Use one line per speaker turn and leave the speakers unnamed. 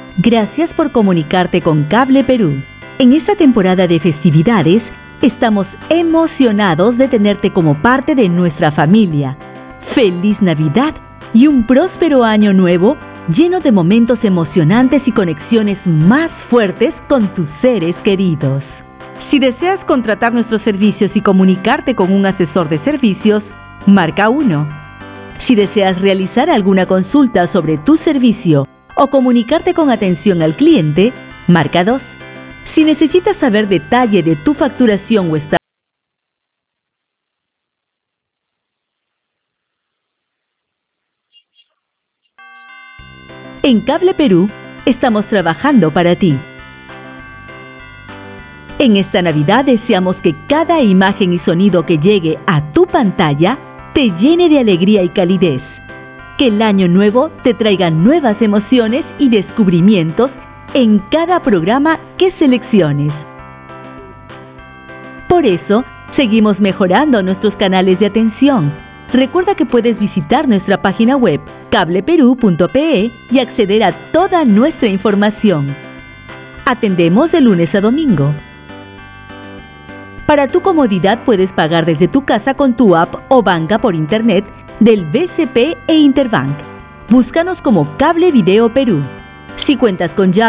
Gracias por comunicarte con Cable Perú. En esta temporada de festividades, estamos emocionados de tenerte como parte de nuestra familia. ¡Feliz Navidad y un próspero año nuevo lleno de momentos emocionantes y conexiones más fuertes con tus seres queridos! Si deseas contratar nuestros servicios y comunicarte con un asesor de servicios, marca 1. Si deseas realizar alguna consulta sobre tu servicio o comunicarte con atención al cliente, marca 2. Si necesitas saber detalle de tu facturación o estado en Cable Perú, estamos trabajando para ti. En esta Navidad deseamos que cada imagen y sonido que llegue a tu pantalla te llene de alegría y calidez. Que el año nuevo te traiga nuevas emociones y descubrimientos en cada programa que selecciones. Por eso, seguimos mejorando nuestros canales de atención. Recuerda que puedes visitar nuestra página web cableperú.pe y acceder a toda nuestra información. Atendemos de lunes a domingo. Para tu comodidad puedes pagar desde tu casa con tu app o banca por internet del BCP e Interbank. Búscanos como Cable Video Perú. Si cuentas con llave